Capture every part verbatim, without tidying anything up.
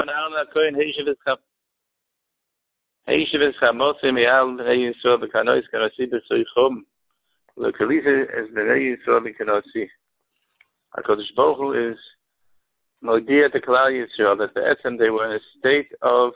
von Aaron Cohen, Heishev is Heishev is Chamosi Mial Bnei Yisrael B'Kanois Kanasi B'Soichom. The Kalisa is Bnei Yisrael B'Kanasi. HaKadosh Baruch Hu is Modia to Klal Yisrael that the Etzem they were in a state of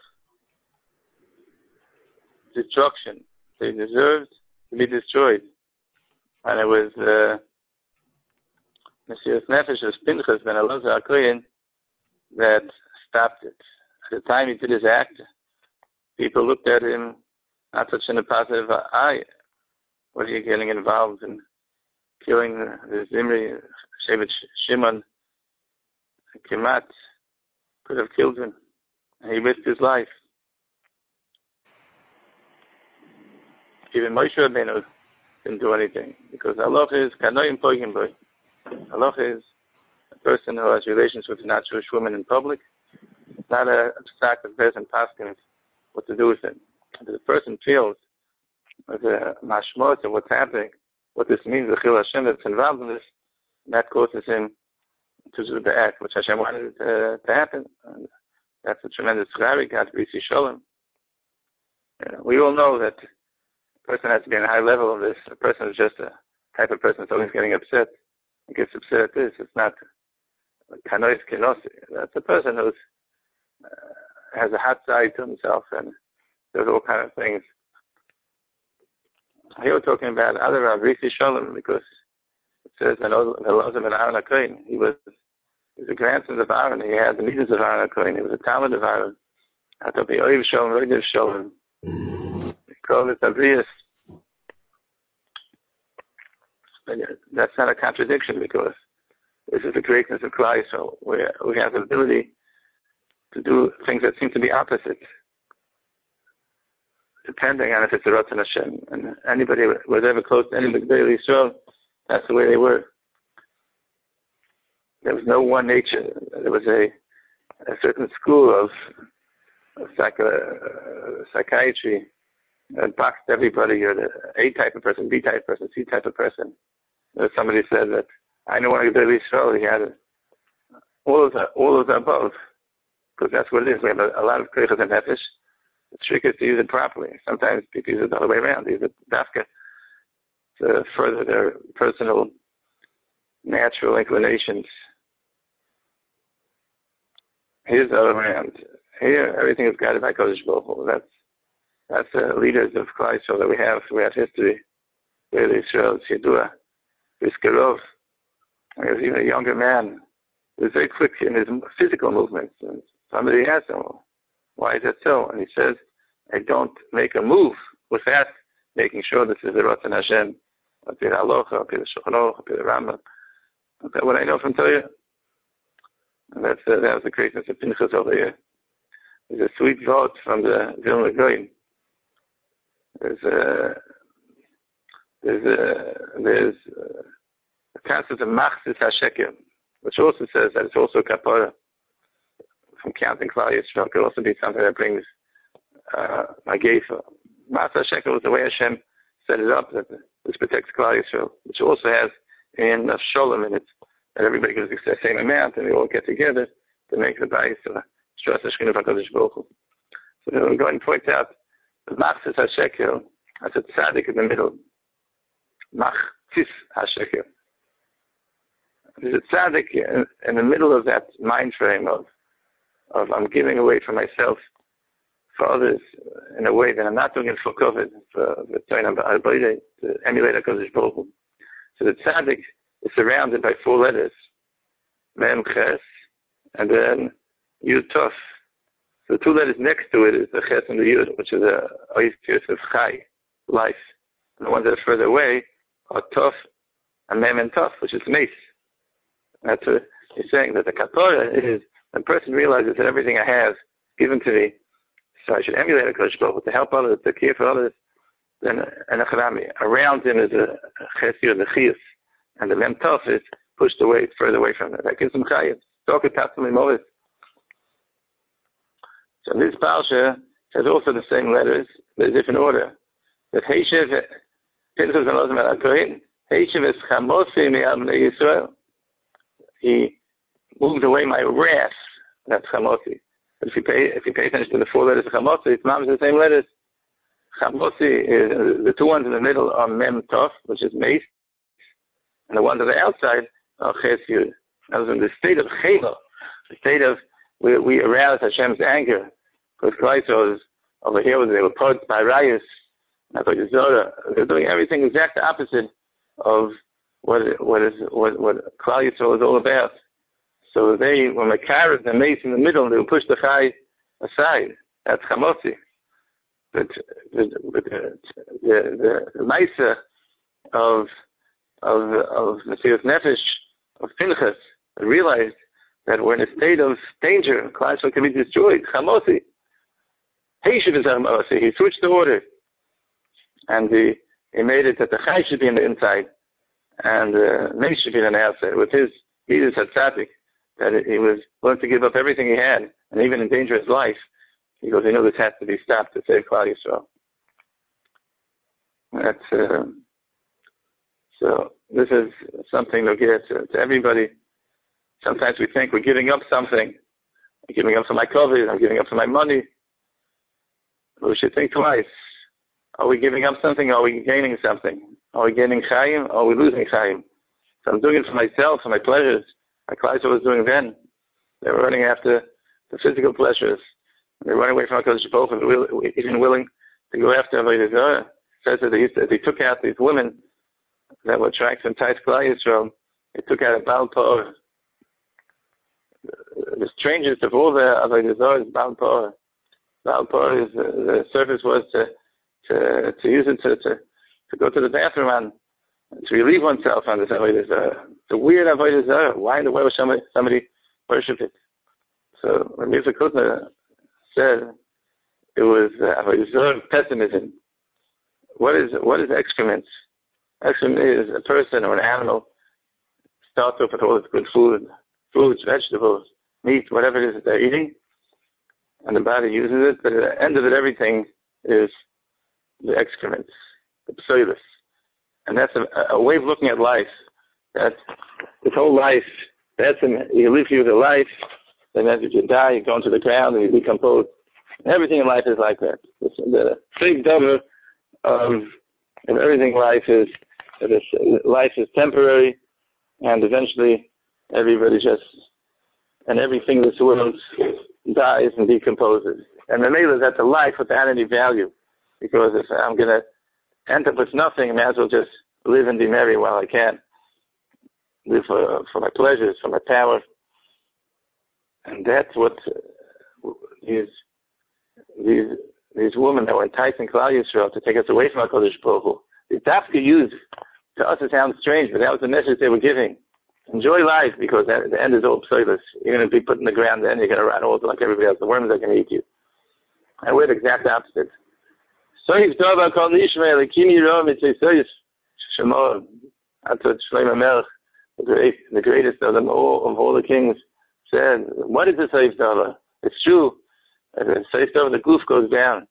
destruction. They deserved to be destroyed. And it was uh, Messias Nefesh of Pinchas ben Elazar HaKohen that stopped it. At the time he did his act, people looked at him not such in a positive eye. What are you getting involved in killing the Zimri, Shevet Shimon, Kemat? Could have killed him. And he risked his life. Even Moshe Rabbeinu didn't do anything because Allah is Kanoim Poigim Boy. Allah is a person who has relations with a non-Jewish woman in public. It's not an abstracted person asking what to do with it. If the person feels with a mashmot of what's happening, what this means, the Chil Hashem that's involved in this, that causes him to do the act which Hashem wanted uh, to happen. And that's a tremendous charik, God, B'Yisi Shalom. Uh, we all know that a person has to be on a high level of this. A person is just a type of person that's always getting upset. He gets upset at this. It's not kanois kenosi. That's a person who uh, has a hot side to himself and does all kind of things. Here we're talking about other Rav B'Yisi Shalom because it says that Elazar ben Aaron HaKohen, he was, he was a grandson of Aaron. He had the meetings of Aaron HaKohen. He was a talent of Aaron. Atabi Oiv Shalom, Roidev Shalom. He called it Abrius. That's not a contradiction because this is the greatness of Christ. So we we have the ability to do things that seem to be opposite, depending on if it's a Ratzon Hashem. And anybody who was ever close to any B'Gdei Yisrael, that's the way they were. There was no one nature. There was a, a certain school of, of psych, uh, psychiatry that boxed everybody. You're the A type of person, B type of person, C type of person. Somebody said that I know one of the Israel, he had all of the, all of the above, because that's what it is. We have a, a lot of Kreichas and Nefesh. The trick is to use it properly. Sometimes people use it the other way around. They use it dafka to further their personal, natural inclinations. Here's the other way around. Here, everything is guided by Kodesh Baruch Hu. That's that's the leaders of Christ that we have throughout history. B'Nei Yisrael, Yedua. Vizkerov, he was even a younger man. He was very quick in his physical movements. And somebody asked him, well, why is that so? And he says, I don't make a move without making sure this is the Ratzon Hashem, up to the Halacha, up to the Shulchan Aruch, up to the Rambam. That's what I know from Torah. And that's, uh, that was the greatness of Pinchas over here. There's a sweet vote from the Vilna Gaon. There's a There's a, there's a concept of Machzis HaSheker, which also says that it's also a kapara from counting Klal Yisrael. It could also be something that brings uh, Magefa. Machzis HaSheker was the way Hashem set it up, that this protects Klal Yisrael, which also has in of Sholem in it, that everybody gives the same amount and they all get together to make the Bayis of Shras HaShekhinah HaKadosh Baruch Hu. So we're going to point out the Machzis HaSheker as a tzaddik in the middle. Machzis HaSheker. There's a tzaddik in, in the middle of that mind frame of, of I'm giving away from myself for others in a way that I'm not doing it for COVID, for the to emulate HaKadosh Baruch Hu. So the tzaddik is surrounded by four letters, Mem Ches, and then Yud Tov. So the two letters next to it is the Ches and the Yud, which is a Ois of Chai, life. And the ones that are further away are Tov and Mem and Tov, which is Mace. That's what he's saying, that the Kapara is, when a person realizes that everything I have is given to me, so I should emulate HaKadosh Baruch Hu to help others, to care for others, then an Acharami. Around him is a Chesir, the Chiyus, and the Mem Tov is pushed away, further away from it. That gives him Chayim. Talk about some Moris. So this Parsha has also the same letters, but a different order. That Heishev, Pinchas ben Elazar HaKohen, Heishev is Chamosi Mi'al Bnei Yisrael. He moved away my wrath. That's Chamosi. But if you pay, if you pay attention to the four letters of Chamotzi, it's not the same letters. Chamotzi is the two ones in the middle are Mem Tov, which is Meis, and the ones on the outside are Ches Yud. That was in the state of Chelo, the state of we, we aroused Hashem's anger, because Christ was over here, they were put by Rayus, that's like Zora. They're doing everything exact opposite of what what is what what Klal Yisrael is all about. So they, when the carrot and the mace in the middle, they will push the chai aside. That's Chamotzi. But the the the, the Maisa of of of Mesiras Nefesh of Pinchas realized that we're in a state of danger. Klal Yisrael can be destroyed. Chamotzi. Heishiv is Chamotzi. He switched the order, and he he made it that the chai should be on the inside, and the mace should be on the outside. With his leaders at Tzaddik, that he was willing to give up everything he had, and even endanger his life, because he knew this had to be stopped to save Klal Yisrael. That's uh, so. This is something to get to, to everybody. Sometimes we think we're giving up something. I'm giving up for my COVID. I'm giving up for my money. But we should think twice. Are we giving up something? Or are we gaining something? Are we gaining chayim? Or are we losing chayim? So I'm doing it for myself, for my pleasures. Like Klal Yisrael was doing then. They were running after the physical pleasures. They were running away from HaKadosh Baruch Hu, even willing to go after Avodah Zarah. It says that they, used to, they took out these women that were trying to entice Klal Yisrael. They took out a Baal Pa'or. The strangest of all the Avodah Zarah is Baal Pa'or. Baal Pa'or is, uh, the service was to, to, to use it to, to, to go to the bathroom and to relieve oneself on this Avodah Zarah. It's a weird Avodah Zarah. Why in the world would somebody, somebody worship it? So when Mister Kutner said it was uh, Avodah Zarah pessimism. What is what is excrement? Excrement is a person or an animal starts off with all its good food, fruits, vegetables, meat, whatever it is that they're eating, and the body uses it, but at the end of it, everything is the excrement, the psoilus. And that's a, a way of looking at life. That this whole life, that's an, you live here the life, then as you die, you go into the ground and you decompose. And everything in life is like that. It's the big double of, of everything in life is, that is, life is temporary, and eventually everybody just, and everything in this world dies and decomposes. And the neighbor is at the life without any value. Because if I'm going to end up with nothing, I may as well just live and be merry while I can. Live for, for my pleasures, for my power. And that's what uh, these, these, these women that were enticing Klal Yisrael to take us away from HaKadosh Baruch Hu. The Dafka used, to us it sounds strange, but that was the message they were giving. Enjoy life, because at the end is all psoilus. You're going to be put in the ground, then you're going to run over like everybody else. The worms are going to eat you. And we're the exact opposite. Soif Dova called Ishmael, Kini Rom, it's a Soif Shemor. That's what Shlomo Melech, the great, the greatest of them all, of all the kings, said. What is the Soif Dova? It's true. The Soif Dova, the goof goes down.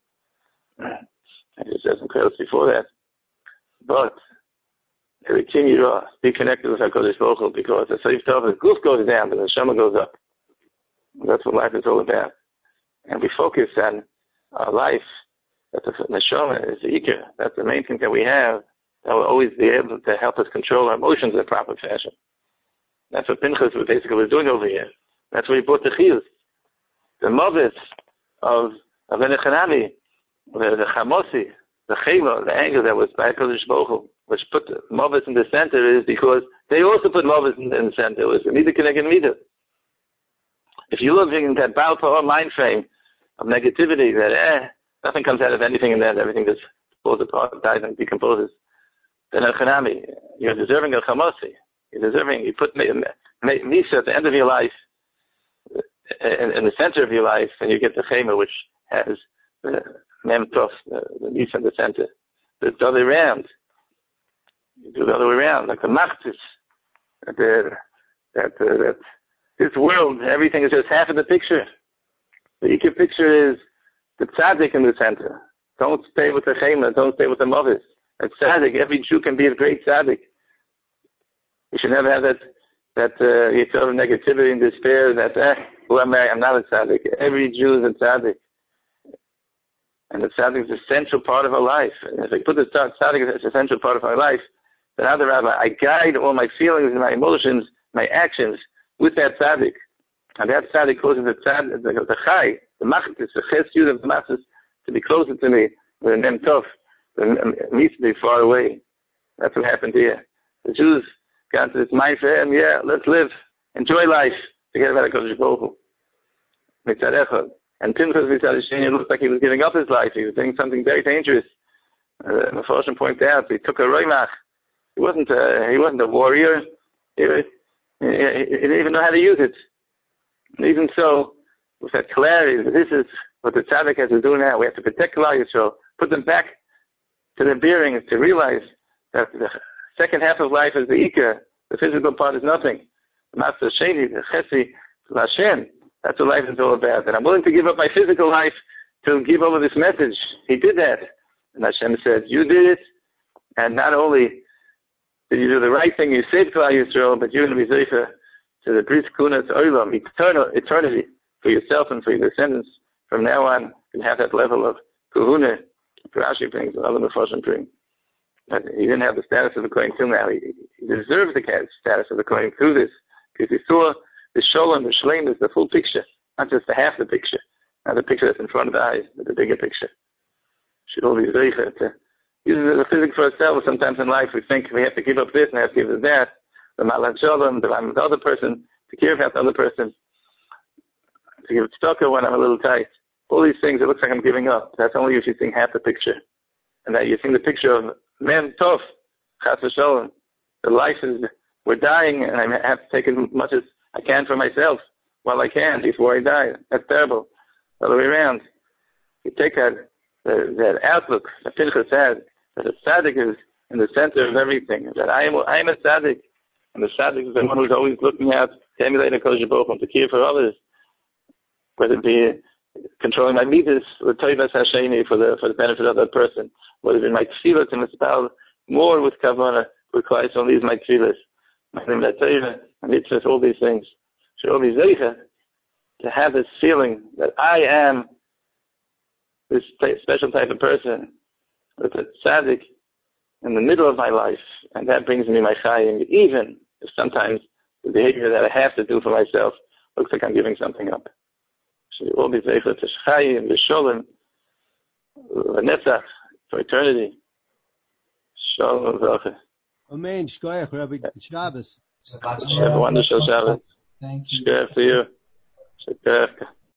I just said some quotes before that. But the Kini Rom, be connected with HaKadosh Baruch Hu, because the Soif Dova, the goof goes down, but the Shema goes up. That's what life is all about. And we focus on our life. That the neshama is the ikar. That's the main thing that we have that will always be able to help us control our emotions in a proper fashion. That's what Pinchas basically was doing over here. That's where he brought the chiyus. The movis of of Enechanami, the, the chamosi, the chema, the anger that was by HaKadosh Baruch Hu, which put the movis in the center, is because they also put movis in, in the center. It was neither connected neither. If you're living in that Baal Pa'or mind frame of negativity, that eh, nothing comes out of anything in that, everything just falls apart, dies and decomposes, then al-Khanami, you're deserving of Chamosi. You're deserving, you put Misa at the end of your life, in, in the center of your life, and you get the Chema, which has the Mem Tov, the, the Misa in the center. But it's the other way around. You do the other way around, like the Machtis, that, that, uh, that this world, everything is just half of the picture. The Ikar picture is the tzaddik in the center. Don't stay with the chema. Don't stay with the movis. A tzaddik. Every Jew can be a great tzaddik. You should never have that that uh, you of negativity and despair. That eh, Who am I? I'm not a tzaddik. Every Jew is a tzaddik. And the tzaddik is a central part of our life. And if I put the tzaddik as a central part of our life, then other rabbi, I guide all my feelings and my emotions, my actions with that tzaddik. And that tzaddik causes the tzaddik, the, the chai, the machtis, the ches yud of the masses to be closer to me, with a nem tov, it needs to be far away. That's what happened here. The Jews got to this mind for him, yeah, let's live, enjoy life, forget about HaKadosh Baruch Hu. Mitzad echad. And Pinchas Mitzad Sheni, it looked like he was giving up his life. He was doing something very dangerous. Uh, the Mephoshim pointed out, he took a roimach. He wasn't a, he wasn't a warrior. He, he, he didn't even know how to use it. And even so, with that clarity, this is what the tzaddik has to do now. We have to protect Klal Yisrael, put them back to their bearings, to realize that the second half of life is the ikar. The physical part is nothing. The Master Sheni, the Chesi, the Hashem. That's what life is all about. And I'm willing to give up my physical life to give over this message. He did that. And Hashem said, you did it. And not only did you do the right thing, you saved Klal Yisrael, but you're going to be zeicha to the Bris Kunat Olam, eternal, eternity for yourself and for your descendants. From now on, you can have that level of kuhuna. Rashi brings, and other Mephoshim bring. But he didn't have the status of the Kohen till now. He, he deserves the status of the Kohen through this, because he saw the sholem, the shleim is the full picture, not just the half the picture, not the picture that's in front of the eyes, but the bigger picture. Should all be zeicha to use the physics for ourselves. Sometimes in life we think we have to give up this and have to give up that, the malan sholem, the the other person, to care about the other person, to give tzedakah when I'm a little tight. All these things, it looks like I'm giving up. That's only if you think half the picture. And that you think the picture of men tov, chas v'sholem. The life is, we're dying, and I have to take as much as I can for myself while I can before I die. That's terrible. The other way around. You take that, the, that outlook that Pinchas had, that the tzaddik is in the center of everything, that I am, I am a tzaddik, and the tzaddik is the one who's always looking out to emulate HaKadosh Baruch Hu, to care for others, whether it be controlling my midas with Toivas Hasheni for the for the benefit of that person, whether it be my tefillah to misspell more with kavanah, with Klal Yisrael needs my tefillas, my name that Toivah, and mitzvahs, all these things. Should all be zeicha to have this feeling that I am this special type of person with a tzaddik in the middle of my life, and that brings me my chayim, even if sometimes the behavior that I have to do for myself looks like I'm giving something up. Should all be zeicha to chayim, v'sholem, v'netzach, for eternity. Shalom v'bracha. Amen. Shkoyach, Rabbi Shabbos. Have a wonderful Shabbos. Thank you. Shkoyach to you. Shkoyach.